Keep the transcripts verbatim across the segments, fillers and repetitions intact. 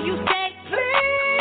you say, please.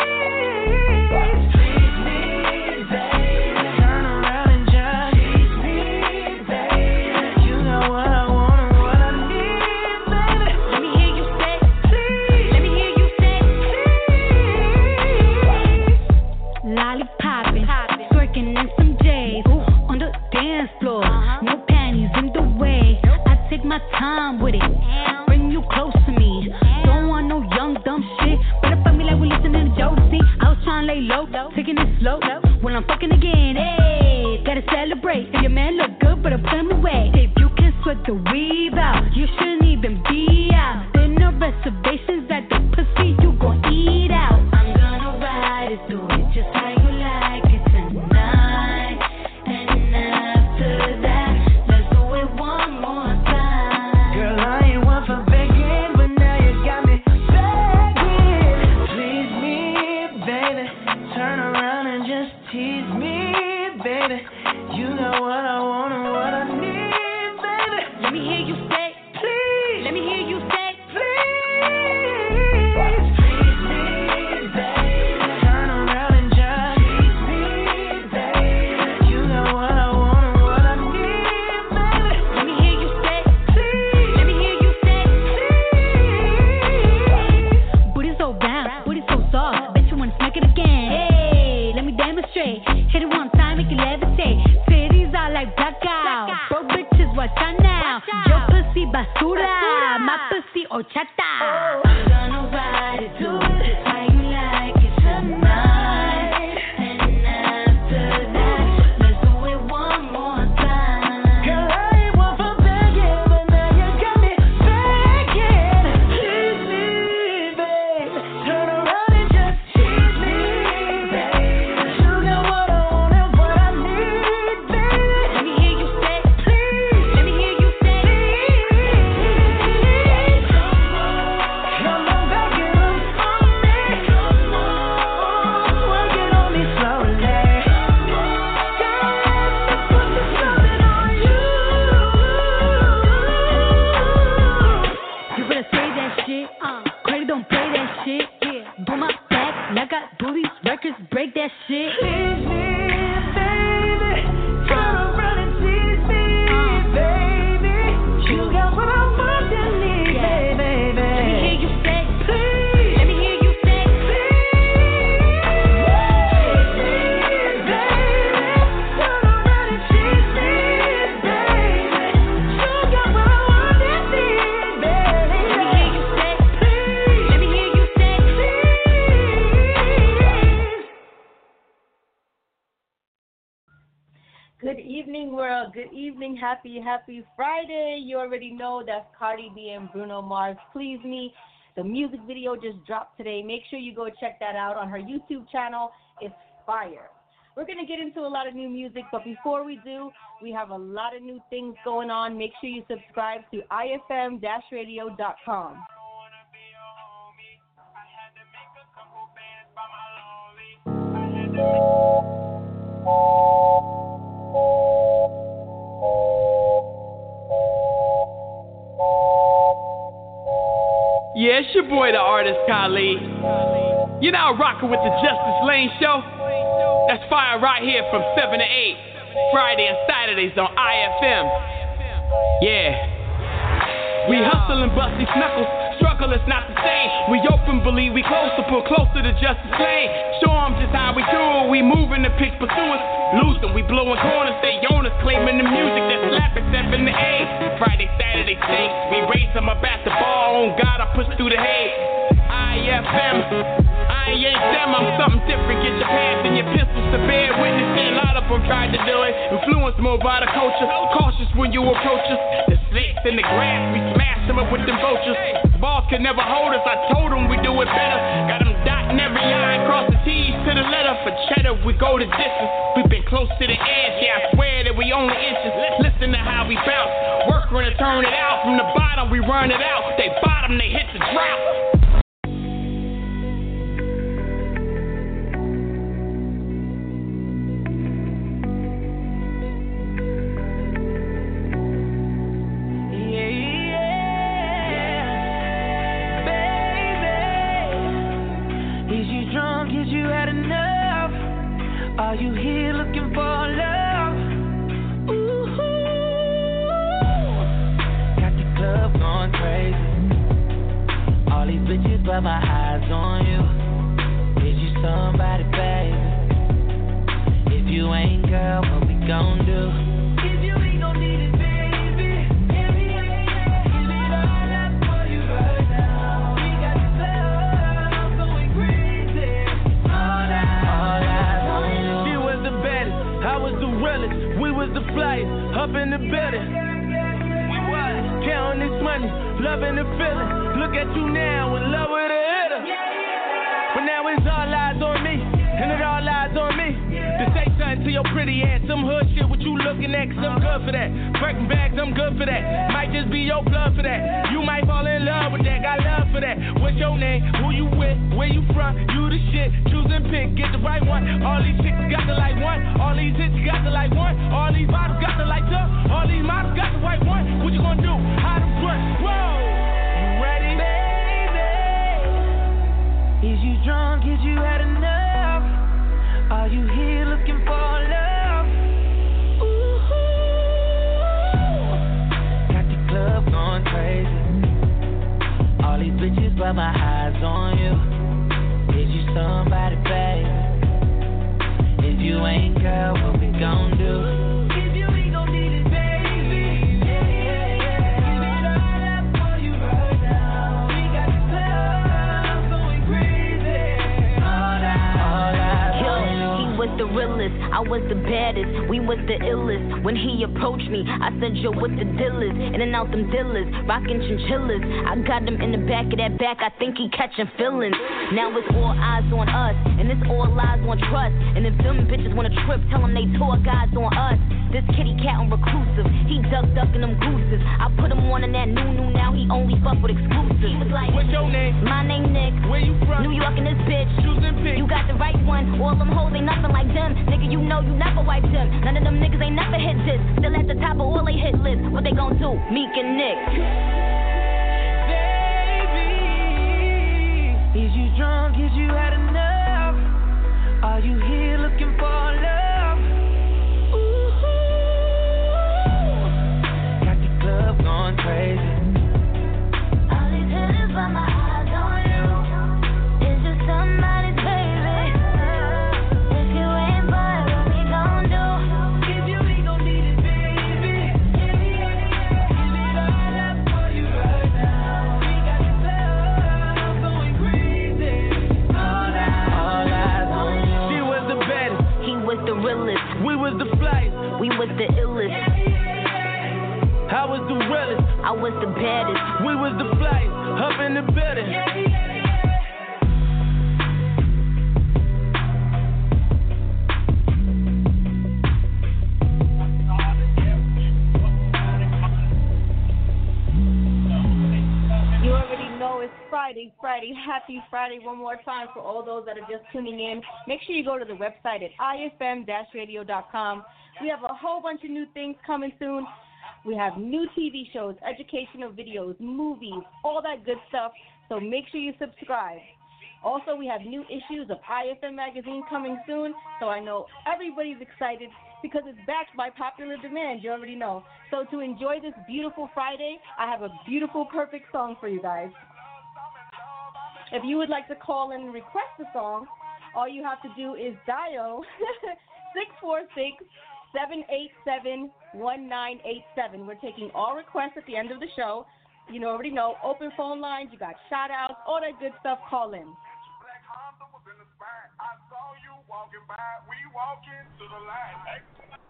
My time with it, bring you close to me. Don't want no young dumb shit. Better fuck me like we listening to Jodeci. I was trying to lay low, taking it slow. When I'm fucking again, hey, gotta celebrate. If your man look good, but I put him away. If you can sweat the weave out, you shouldn't even be out. There no reservations at the pussy, you gon' eat out. I'm gonna ride it through it just how you like it tonight. And after that, let's do it one more time. Basura, my pussy horchata. I'm gonna ride it to it just how you like it tonight. And after that, let's do it one more time. Girl, I ain't one for begging, but now you got me begging. Tease me, babe. Turn around and just tease me, babe. You got what I want and what I need, baby. Let me hear you say, please. Let me hear you say, break that shit. Tease me, baby. Turn around and tease me, baby. You got what I want and need, yeah. Baby. Let me hear you say, please. Let me hear you say, please. Tease me, baby. Turn around and tease me, baby. You got what I want and need, baby. Let me hear you say, please. Let me hear you say, please. Good evening, world. Good evening. Happy, happy Friday. You already know that's Cardi B and Bruno Mars, Please Me. The music video just dropped today. Make sure you go check that out on her YouTube channel. It's fire. We're going to get into a lot of new music, but before we do, we have a lot of new things going on. Make sure you subscribe to I F M radio dot com. Yeah, it's your boy, the artist Khalid. You're now rocking with the Justice Lane Show. That's fire right here from seven to eight, Friday and Saturdays on I F M. Yeah. We hustle and bust these knuckles. Struggle is not the same. We open, believe we closer, pull closer to Justice Lane. Show them just how we do it. We moving the pitch pursuers. Losing, we blowing corners. They own us, claiming the music that slap it seven to eight. Friday, Saturday, six. We race them up at the ball. On God, I push through the hate. I F M. I ain't them, I'm something different. Get your pads and your pistols to bear witness. A lot of them tried to do it. Influenced more by the culture. Cautious when you approach us. The snakes in the grass, we smash them up with them vultures. Boss could never hold us, I told them we do it better. Got them dotting every line, cross the T's to the letter. For cheddar, we go the distance. We've been close to the edge, yeah, I swear that we only inches. Listen to how we bounce. Work run to turn it out. From the bottom, we run it out. They bottom, they hit the drought. Are you here looking for love? Ooh, got the club going crazy. All these bitches, but my eyes on you. Is you somebody, baby? If you ain't, girl, what we gon' do? If you ain't gon' need it, baby. Give me a yeah, give it all up for you right now. We got the club going crazy. All eyes, all eyes on you. She was the baddest, I was the realest. We was the flyest, up in the building. We was counting this money, loving the feeling. Look at you now, in love with a hitter. But now it's all eyes on me, and it all lies on me. To say something to your pretty ass, some hood shit, what you looking at, cause I'm good for that. Birkin bags, I'm good for that. Might just be your blood for that. You might fall in love with that, got love for that. What's your name, who you with, where you from, you the shit. Choose and pick, get the right one. All these chicks got the like one, all these hits got the like one. All these bottles got the like two, all these models got the white one. What you gonna do, how to work, whoa. Ready, baby? Is you drunk? Is you had enough? Are you here looking for love? Ooh, got the club going crazy. All these bitches, but my eyes on you. Is you somebody, baby? If you ain't, girl, what we gon' do? If you ain't gon' need it, baby. Yeah, yeah, yeah. Give it all up for you right now. We got the club going crazy. All eyes, all eyes on you. He was the realest, I was the baddest, we was the illest. When he approached me, I said, yo, what the deal is? In and out them dealers, rockin' chinchillas. I got him in the back of that back, I think he catching feelings. Now it's all eyes on us, and it's all lies on trust. And if them bitches wanna trip, tell them they tour guys on us. This kitty cat on reclusive, he duck ducking them gooses. I put him on in that new new, now he only fuck with exclusives. He was like, what's your name? My name Nick. Where you from? New York and this bitch. Choose and pick. You got the right one, all them hoes ain't nothing like them. Nigga, you know you never wiped them. None of them niggas ain't never hit this. Still at the top of all they hit lists. What they gon' do? Meek and Nick. Baby, is you drunk? Is you had enough? Are you here looking for love? Ooh, got the club going crazy. All these hitters by my eyes on you. Is you somebody's baby? If you ain't, boy, what we gon' do? If you ain't gon' need it, baby. Give me a yeah, give it all up for you right now. We got the club going crazy. All eyes, all eyes on you. She was the baddest, He was the realest, we was the flyest. we was the illest. I was the realest, I was the baddest. we was the flyest. Up in the building. You already know it's Friday, Friday, happy Friday one more time for all those that are just tuning in. Make sure you go to the website at I F M radio dot com. We have a whole bunch of new things coming soon. We have new T V shows, educational videos, movies, all that good stuff. So make sure you subscribe. Also, we have new issues of I F M Magazine coming soon. So I know everybody's excited because it's backed by popular demand. You already know. So to enjoy this beautiful Friday, I have a beautiful, perfect song for you guys. If you would like to call in and request a song, all you have to do is dial six four six, seven eight seven, one nine eight seven. We're taking all requests at the end of the show. You know, already know, open phone lines, you got shout outs, all that good stuff, call in. Black Honda was in the spot. I saw you walking by. We walking to the line. Hey.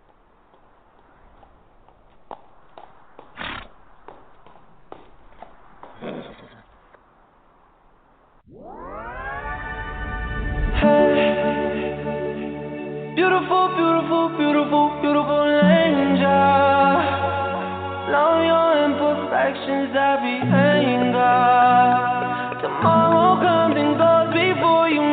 Beautiful, beautiful, beautiful, beautiful angel. Love your imperfections, every anger. Tomorrow comes and goes before you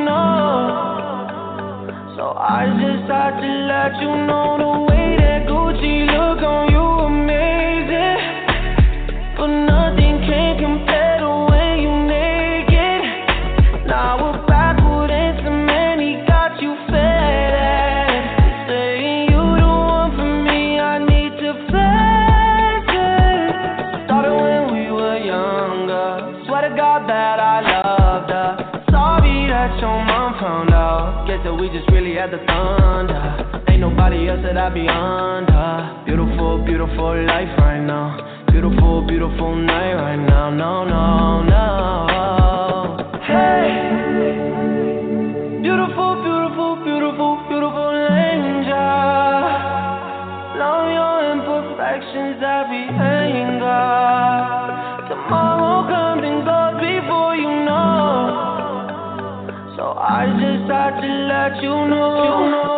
know. So I just had to let you know the way that Gucci look on you amazing. But nothing can compare the way you naked. Now we're backward in cement, he got you fed. me that your mom found out. Guess that we just really had the thunder. Ain't nobody else that I be under. Beautiful, beautiful life right now. Beautiful, beautiful night right now. No, no, no. Hey, beautiful, beautiful, beautiful, beautiful angel. Love your imperfections, every anger. Tomorrow comes and goes before you know. So I just had to let you know. You know.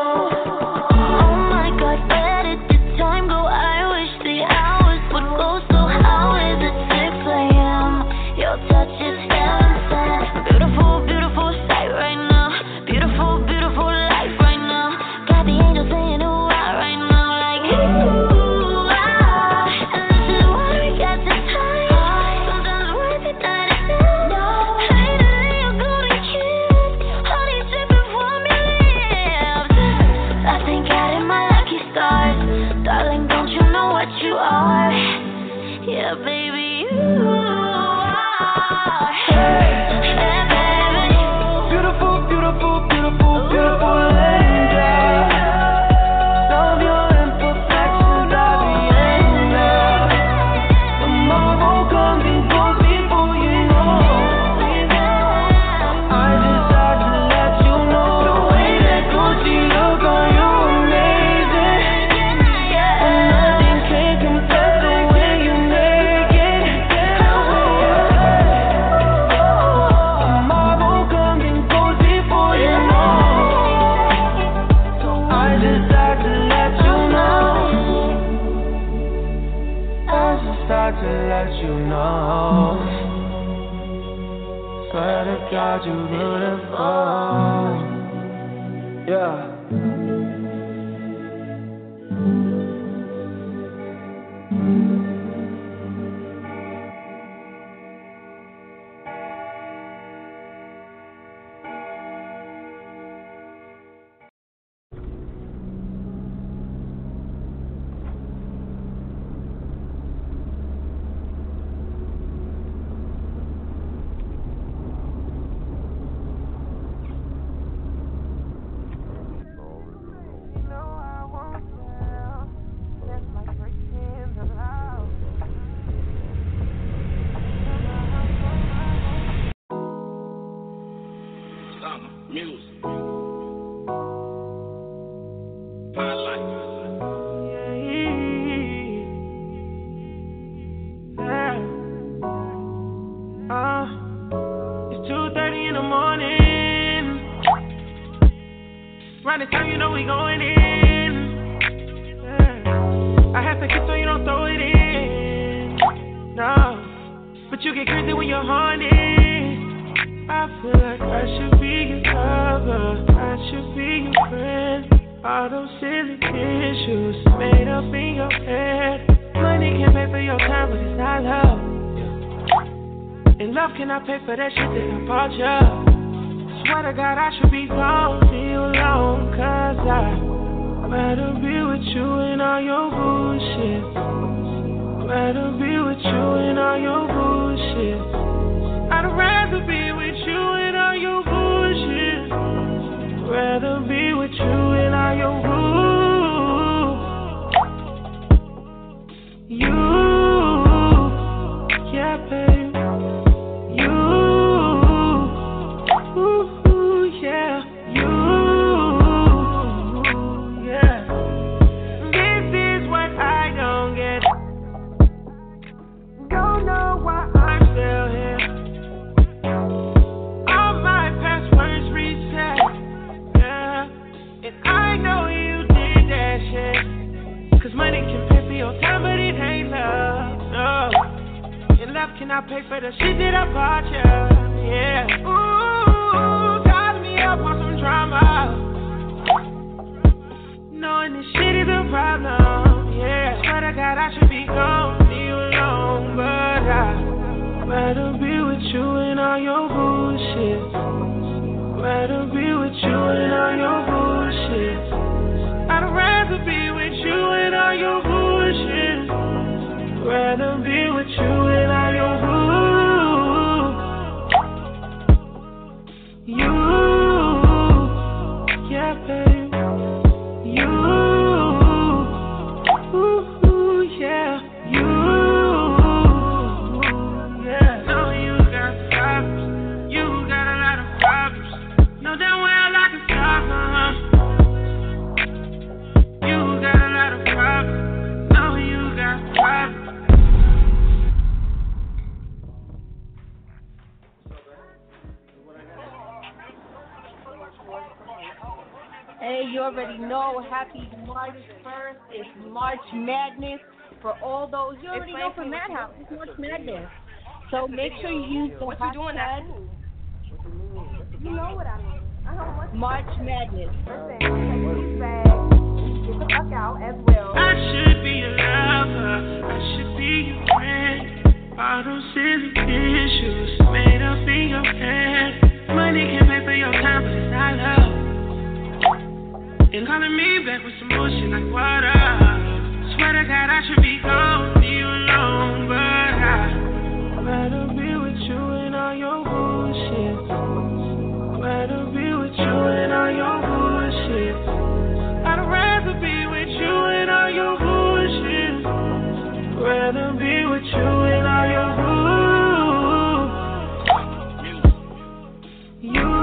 God, you beautiful. Yeah. For that shit that I bought ya. Swear to God I should be gone, leave you alone. Cause I'd rather be with you and all your bullshit. Rather be with you and all your bullshit. I'd rather be with you and all your bullshit. Rather be with you and all your bullshit. You, yeah babe. Can I pay for the shit that I bought ya? Yeah. Ooh, dial me up on some drama. Knowing this shit is a problem. Yeah. Swear to God I should be gone, leave you alone, but I'd rather be with you and all your bullshit. Rather be with you and all your bullshit. I'd rather be with you and all your bullshit. Rather be with you and all your boo. Hey, you already know. Happy March first. It's March Madness. For all those, you already know for Madhouse. It's March Madness. So make sure you use the what you doing that? You know what I mean. Uh-huh. March Madness. Get the fuck out as well. I should be a lover. I should be your friend. All those silly issues made up in your head. Money can't pay for your time, but it's our love. And calling me back with some bullshit like water. Swear to God I should be gone, leave you alone, but I'd rather be with you and all your bullshit. Rather be with you and all your bullshit. I'd rather be with you and all your bullshit. Rather be with you and all your bullshit. You.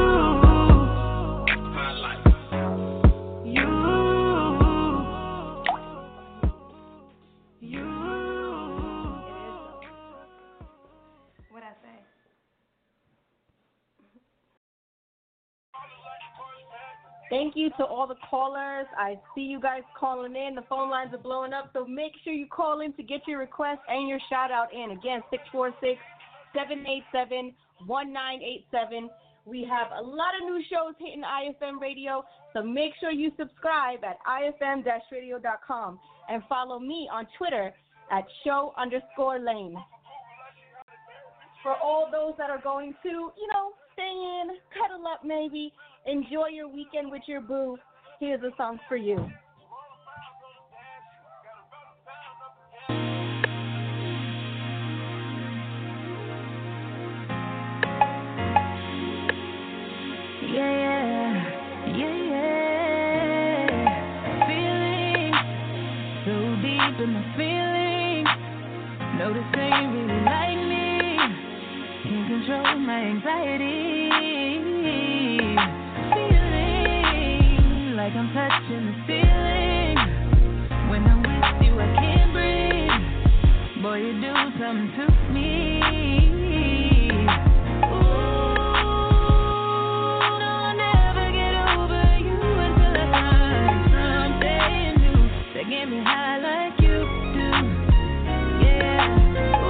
Thank you to all the callers. I see you guys calling in. The phone lines are blowing up, so make sure you call in to get your request and your shout out in. Again, six four six, seven eight seven, one nine eight seven. We have a lot of new shows hitting I F M Radio, so make sure you subscribe at I F M radio dot com and follow me on Twitter at show underscore lane. For all those that are going to, you know, stay in, cuddle up maybe, enjoy your weekend with your boo, here's a song for you. Yeah, yeah, yeah, yeah. Feeling so deep in my feelings. Notice they really like me. Can't control my anxiety. Feeling like I'm touching the ceiling. When I'm with you, I can't breathe. Boy, you do something to me. Get me high like you do, yeah. Ooh,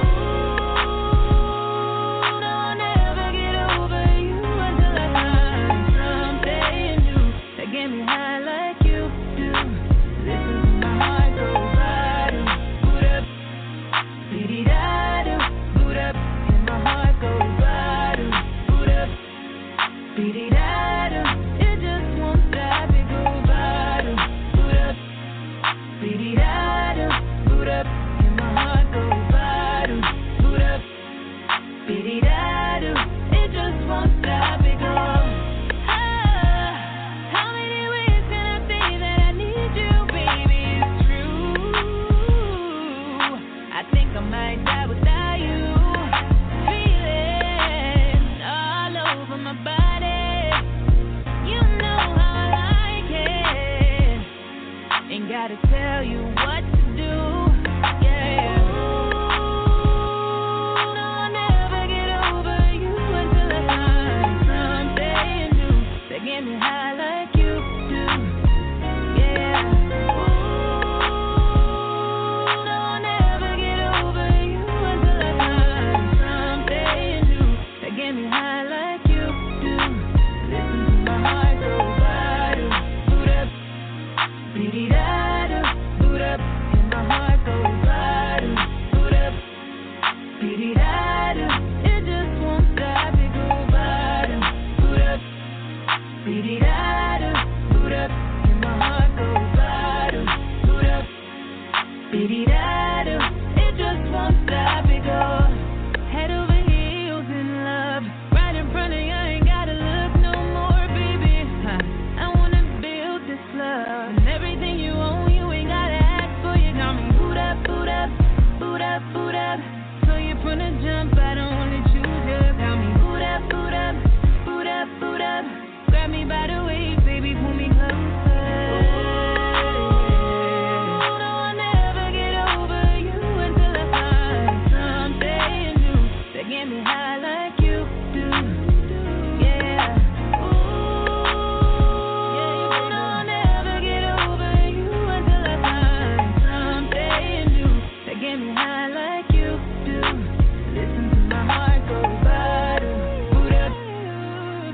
no, I'll never get over you until I find something new that get me high like you do. This is when my heart goes bada, boot up, dee da do, boot up, and my heart goes bada, boot up, dee da do. It just won't stop, it goes bada, boot up. Be-dee-da-do, boot up, and my heart goes bada, boot up, be-dee-da-do, it just won't stop, it goes, ah, how many ways can I say that I need you, baby, it's true, I think I might die without you, feeling all over my body,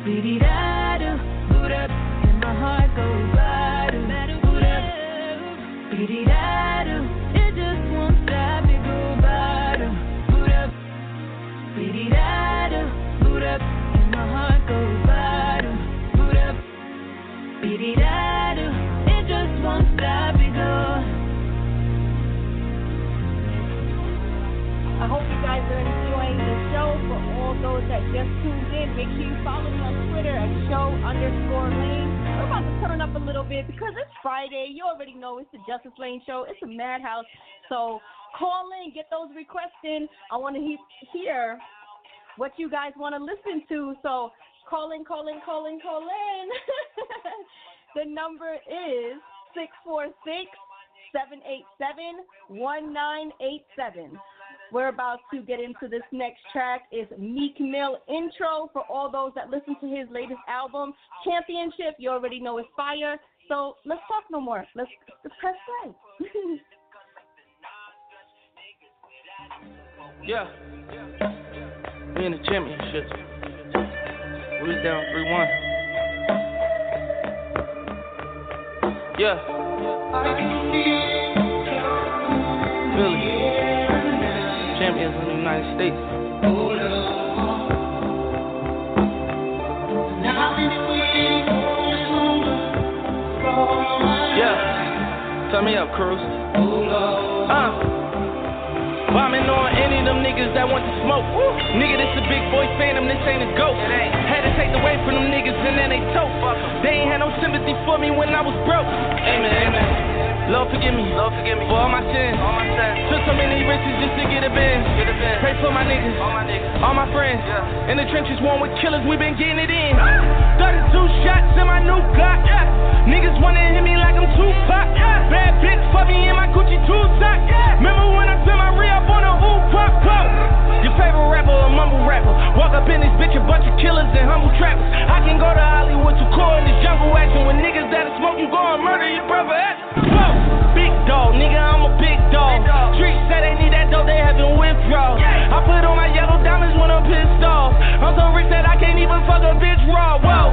Beady-da-do, boot up, and my heart goes ba-do, boot up. Beady-da-do, it just won't stop, it go ba-do, boot up. Beady-da-do, boot up, and my heart goes ba-do, boot up. Beady-da-do, it just won't stop, it go. I hope you guys are enjoying the show. For all those that just tuned in, make sure you follow me on Twitter at show underscore lane. We're about to turn up a little bit because it's Friday. You already know it's the Justice Lane Show. It's a madhouse. So call in, get those requests in. I want to he- hear what you guys want to listen to. So call in, call in, call in, call in. The number is six four six, seven eight seven, one nine eight seven. We're about to get into this next track. It's Meek Mill Intro for all those that listen to his latest album, Championship. You already know it's fire. So let's talk no more. Let's, let's press play. Yeah. We in the championship. We was down three one. Yeah. Philly. Champions in the United States. Yeah, turn me up, Cruz. Uh, bombing on any of them niggas that want to smoke. Woo. Nigga, this a big boy phantom, this ain't a ghost. Had to take away from them niggas and then they toast. They ain't had no sympathy for me when I was broke. Amen, amen. Lord forgive me, Lord forgive me for all my sins. All my sins. Took so many risks just to get a bin. Get a bin. Pray for my niggas, all my niggas, all my friends. Yeah. In the trenches, one with killers, we been getting it in. thirty-two shots in my new Glock. Yeah. Niggas wanna hit me like I'm Tupac. Yeah. Bad bitch for me in my Gucci two-sock. Yeah. Remember when I spent my re-up on a ooh pop pop? Your favorite rapper, a mumble rapper. Walk up in this bitch, a bunch of killers and humble trappers. I can go to Hollywood to core in this jungle action. When niggas that'll smoke, you go and murder your brother. Whoa. Big dog, nigga, I'm a big dog. dog. Streets say they need that dough, they having withdrawal. Yeah. I put on my yellow diamonds when I'm pissed off. I'm so rich that I can't even fuck a bitch raw. Whoa.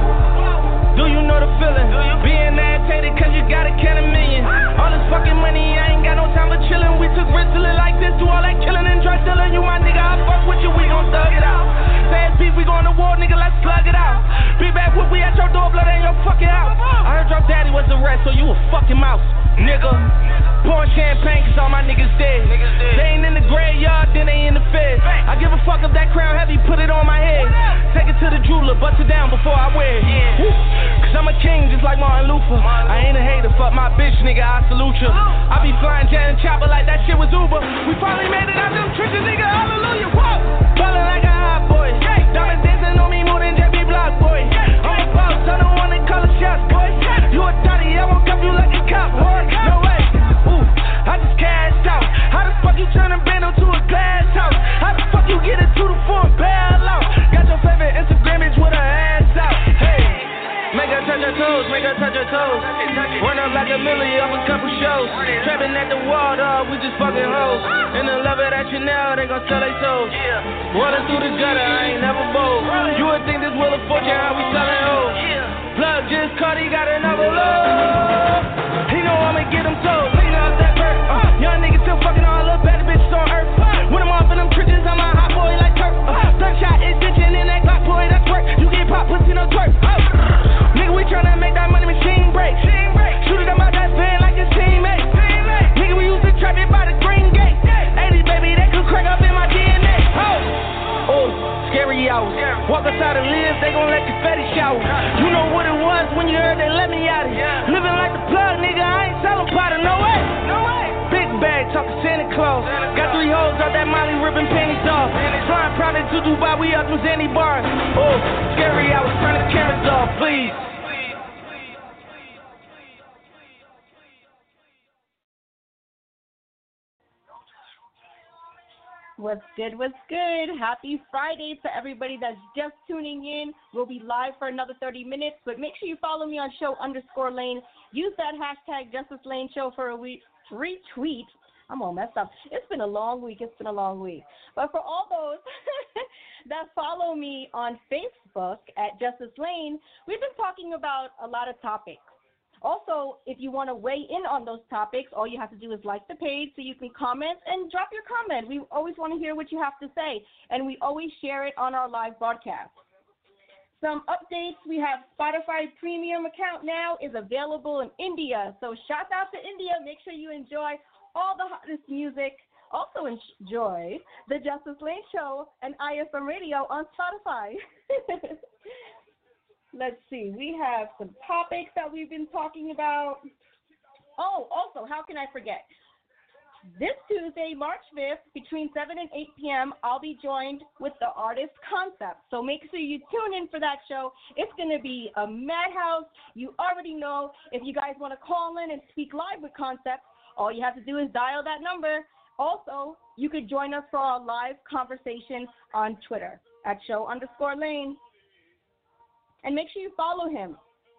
Do you know the feeling? Being agitated cause you got a can of million. All this fucking money, I ain't got no time for chillin'. We took risks to live like this, do all that killing and drug dealing. You my nigga, I fuck with you, we gon' thug it out. Fast beef, we going to war, nigga, let's slug it out. Big bad whoop, we at your door, blood ain't your fucking house. I heard your daddy was arrested, so you a fucking mouse, nigga. Pouring champagne cause all my niggas dead. Niggas dead. They ain't in the graveyard, then they in the feds. I give a fuck if that crown heavy, put it on my head. Take it to the jeweler, bust it down before I wear it. Yeah. Cause I'm a king just like Martin Luther. Martin. I ain't a hater, fuck my bitch, nigga, I salute ya. I be flying jet and chopper like that shit was Uber. We finally made it out them trenches, nigga, hallelujah. Whoa. Ballin' like a hot boy. Yeah. Diamonds dancing on me more than J B Block, boy. Yeah. I'm a boss, I don't wanna call a shots, boy. Yeah. You a toddy, I won't cuff you like a cop, boy. No way. Ooh, I just cashed out. How the fuck you turn a band to a glass house? How the fuck you get a two to four bail out? Got your favorite Instagram bitch with her ass out. Hey, make her touch her toes, make her touch her toes. Run up like a milli off a couple shows. Trapping at the wall, dog, we just fucking hoes. In the love of that Chanel, they gon' sell they souls. Running through the gutter, I ain't never bold. You would think this Wheel of Fortune, how we sellin' hoes. Plug just caught, he got another load. He know I'ma get him told. Uh, young niggas still fucking all the better bitches on earth. When I'm off in them trenches, I'm a hot boy like Turk. Uh, Gunshot extension in that Glock, boy, that's work. You get pop, pussy, no twerk. Oh. Nigga, we tryna make that money machine break. Shoot it up out that van like it's teammate. Nigga, we used to trap it by the green gate. eighty, baby, that could crack up in my D N A. Oh, oh, scary hours. Walk outside and live, they gon' let confetti shower. You know what it was when you heard they let me out of here. Living like the plug, nigga, I ain't selling powder, no way. No way. Big bag, talking Santa Claus. Got three hoes out that Molly ripping panties off. Flying private to Dubai, we up from Zanny bars. Oh, scary hours, turn the cameras off, please. What's good, what's good? Happy Friday to everybody that's just tuning in. We'll be live for another thirty minutes, but make sure you follow me on show underscore lane. Use that hashtag Justice Lane Show for a re- retweet. I'm all messed up. It's been a long week. It's been a long week. But for all those that follow me on Facebook at Justice Lane, we've been talking about a lot of topics. Also, if you want to weigh in on those topics, all you have to do is like the page so you can comment and drop your comment. We always want to hear what you have to say, and we always share it on our live broadcast. Some updates, we have Spotify Premium account now is available in India. So shout out to India. Make sure you enjoy all the hottest music. Also enjoy the Justice Lane Show and I F M Radio on Spotify. Let's see. We have some topics that we've been talking about. Oh, also, how can I forget? This Tuesday, March fifth, between seven and eight p.m., I'll be joined with the Artist Concept. So make sure you tune in for that show. It's going to be a madhouse. You already know. If you guys want to call in and speak live with Concept, all you have to do is dial that number. Also, you could join us for our live conversation on Twitter at show underscore lane. And make sure you follow him.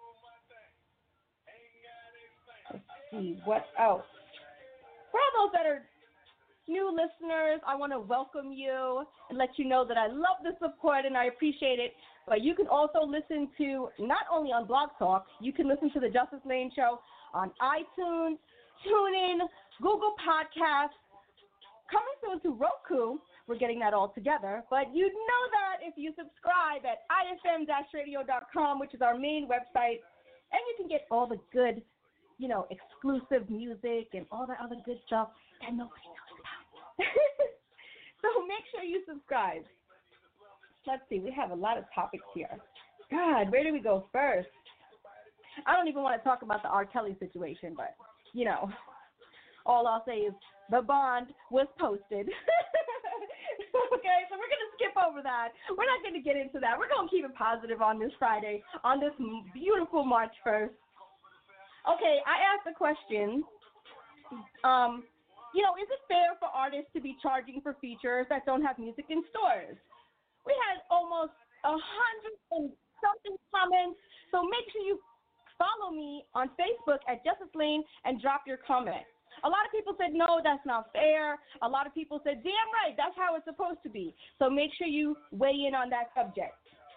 Let's see what else. For all those that are new listeners, I want to welcome you and let you know that I love the support and I appreciate it. But you can also listen to, not only on Blog Talk, you can listen to the Justice Lane Show on iTunes, TuneIn, Google Podcasts, coming soon to Roku. We're getting that all together. But you know that if you subscribe at I F M radio dot com, which is our main website, and you can get all the good, you know, exclusive music and all that other good stuff that nobody knows about. So make sure you subscribe. Let's see. We have a lot of topics here. God, where do we go first? I don't even want to talk about the R. Kelly situation, but, you know, all I'll say is the bond was posted. Okay, so we're going to skip over that. We're not going to get into that. We're going to keep it positive on this Friday, on this beautiful March first. Okay, I asked a question. Um, you know, is it fair for artists to be charging for features that don't have music in stores? We had almost a hundred and something comments, so make sure you follow me on Facebook at Justice Lane and drop your comment. A lot of people said, no, that's not fair. A lot of people said, damn right, that's how it's supposed to be. So make sure you weigh in on that subject.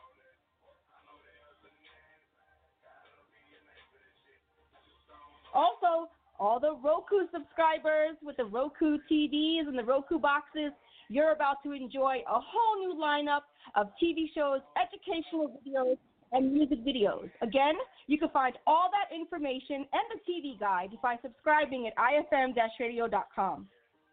Also, all the Roku subscribers with the Roku T Vs and the Roku boxes, you're about to enjoy a whole new lineup of T V shows, educational videos, and music videos. Again, you can find all that information and the T V guide by subscribing at I F M radio dot com.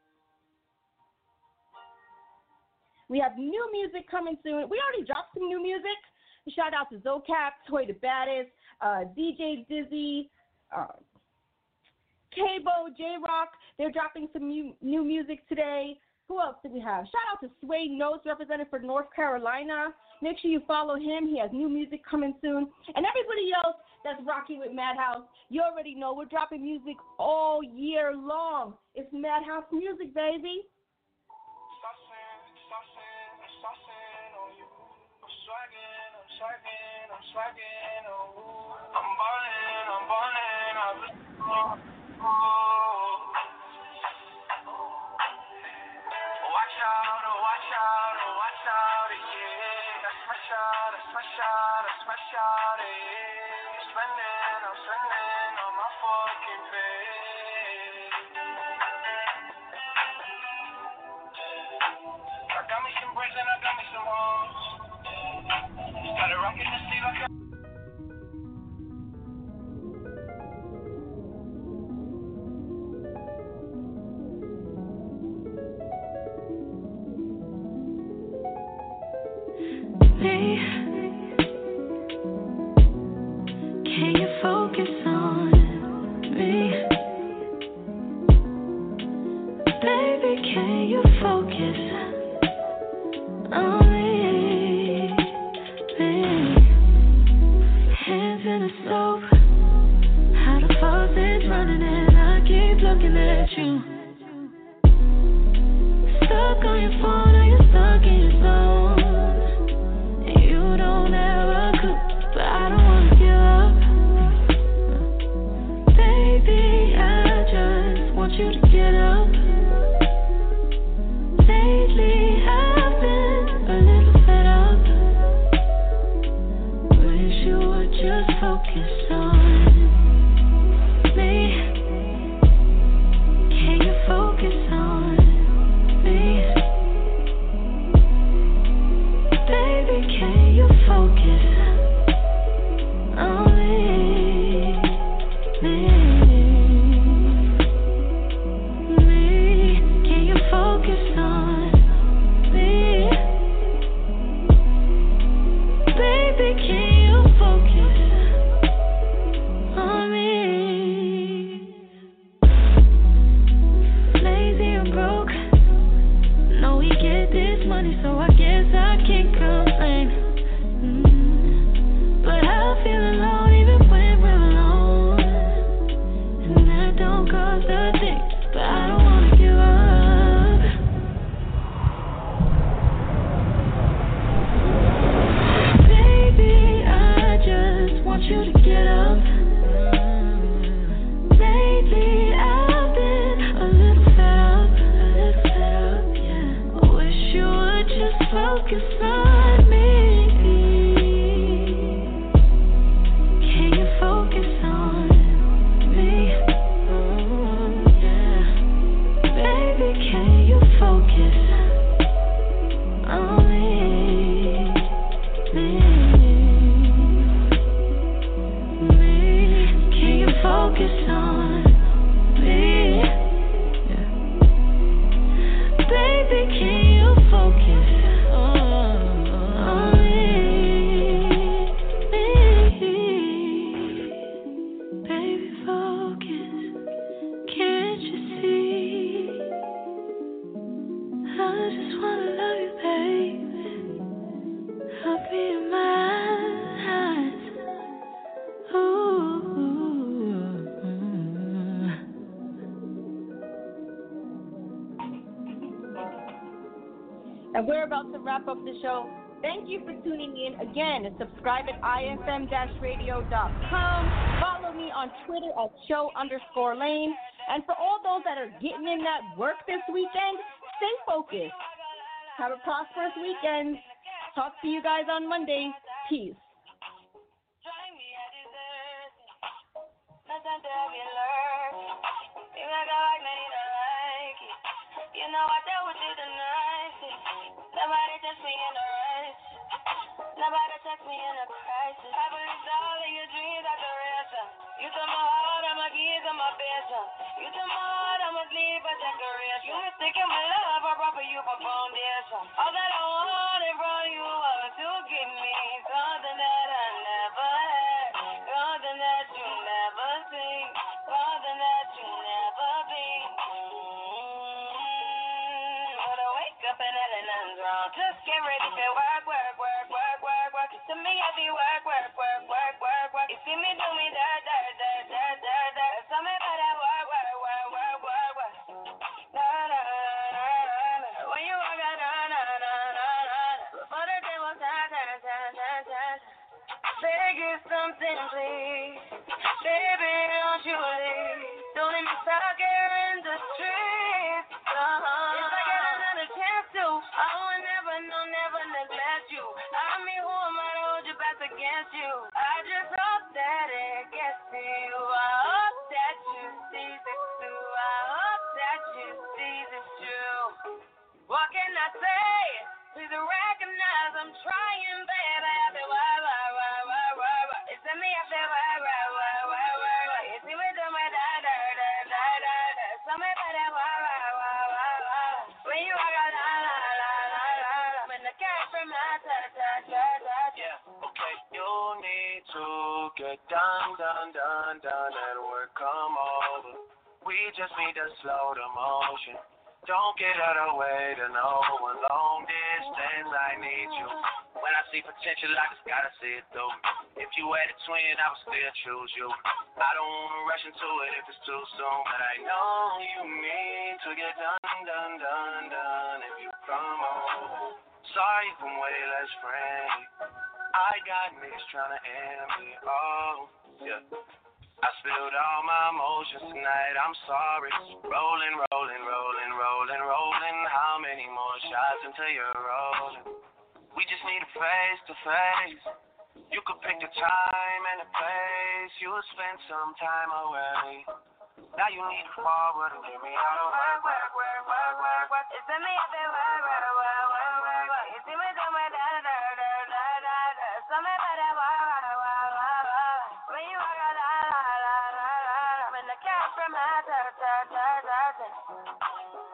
We have new music coming soon. We already dropped some new music. Shout out to Zocap, Toy the Baddest, uh, D J Dizzy, uh, K-Bo, J-Rock. They're dropping some new, new music today. Who else do we have? Shout out to Sway Notes, represented for North Carolina. Make sure you follow him. He has new music coming soon. And everybody else that's rocking with Madhouse, you already know we're dropping music all year long. It's Madhouse music, baby. I'm ballin', I'm ballin', I'm watch out, oh, watch out, oh, watch out, yeah. That's my shot, that's my shot, that's my shot, yeah. I'm spending, I'm spending on my fucking pay. I got me some bricks and I got me some hoes. Started rocking the sleeve, I got Can you focus on me? Baby, can you focus on me? me? Hands in the soap, how the faucet's running and I keep looking at you. Stuck on your phone, are you stuck in your zone? You don't ever cook, but I don't wanna give up. Baby, I just want you to get up. just focus on me? Can you focus on me? Baby, can you focus on me? Me, me, can you focus on me? Baby, can you focus on me? Lazy or broke, know we get this money, so I guess I can't complain. Mm. But I feel alone even when we're alone, and that don't cost a thing. But I don't wanna give up. Baby, I just want you to get up. Lately I've been a little fed up, a little fed up, yeah. I wish you would just focus on me. Can you focus on me? Mm, yeah. Baby, can you focus on me? Me, me. Can you focus on me? Yeah. Baby, can you focus on me? Me. Baby, focus. Can't you see? I just wanna love you, baby. I'll be in my eyes. Ooh. And we're about to wrap up the show. Thank you for tuning in again. Subscribe at I F M radio dot com. Follow me on Twitter at show underscore lane. And for all those that are getting in that work this weekend, stay focused. Have a prosperous weekend. Talk to you guys on Monday. Peace. You know I dealt with you the nicest. Nobody touched me in a rush. Nobody touched me in a crisis. I believed all of your dreams are the ransom. You took my heart, all my keys, and my bedroom. You took my heart, all my sleep, a decoration. You mistaken my love, I brought for you for foundation. All that I wanted from you was to give me something that I never had, something that you never seen, something that you never been. Up and nothing's wrong. Just get ready to work, work, work, work, work, work. To me, I be work, work, work, work, work, work. You see me do me that, that, that, that, that, that. Tell me about that work, work, work, work, work, work. Na na na na. When you walk out, na na na na na. Before the day was time, time, time, time, time. Beg you something, please. Baby, don't you leave. Don't let me stuck here in the streets. Uh-huh. If I get another chance to, I will never, no, never neglect you. I mean, who am I to hold your back against you? I just hope that it gets to you. I hope that you see this too. I hope that you see this true. What can I say? Please recognize I'm trying, baby. I feel why, why, why, why, why, why. It's in me, I feel why, why, why, why, why, why. You see me do my da, da, da, da, da, da. Tell me about that why, why, why, why, why. When you walk out, la, la, la, la, la, la. When the cat from my ta, ta, ta, ta. Yeah, okay, you need to get done, done, done, done, and work come over. We just need to slow the motion. Don't get out of the way to no one. Long distance, I need you. When I see potential, I just gotta see it through. If you had a twin, I would still choose you. I don't wanna rush into it if it's too soon, but I know you need to get done, done, done, done. If you come home, sorry if I'm way less friendly. I got niggas tryna end me. Oh, yeah. I spilled all my emotions tonight, I'm sorry. Rolling, rolling, rolling, rolling, rolling. How many more shots until you're rolling? We just need a face to face. You could pick a time and a place, you would spend some time away. Now you need to forward and get me out of work, work, work, work, work, work. It's in me, I've been work, work, work, work, work, work. You see me do my da da da da da da da. Something about that work, work, work, work, work. When you walk out, la la la la la la. When the cat from my ta ta ta ta ta.